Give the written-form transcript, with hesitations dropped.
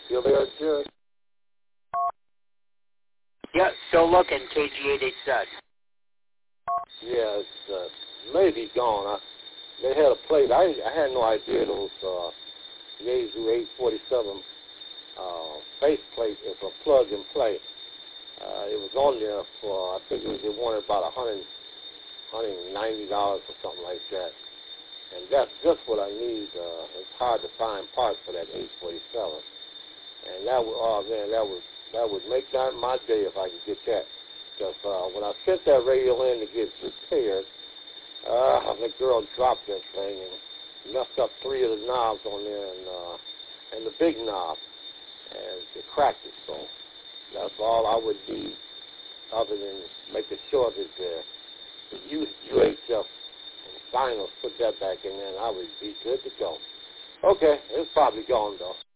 Still there, Jerry? Yeah, still looking, KG887. Yeah, it's maybe gone. They had a plate. I had no idea those Yaesu 847 base plate is a plug and play. It was on there for, I think they wanted about $190 or something like that. And that's just what I need. It's hard to find parts for that 847. And that would, oh man, that would make my day if I could get that. Because when I sent that radio in to get repaired, the girl dropped that thing and messed up 3 of the knobs on there and the big knob, and it cracked it. So that's all I would need, other than making sure that the UHF finals put that back in there, and I would be good to go. Okay, it's probably gone though.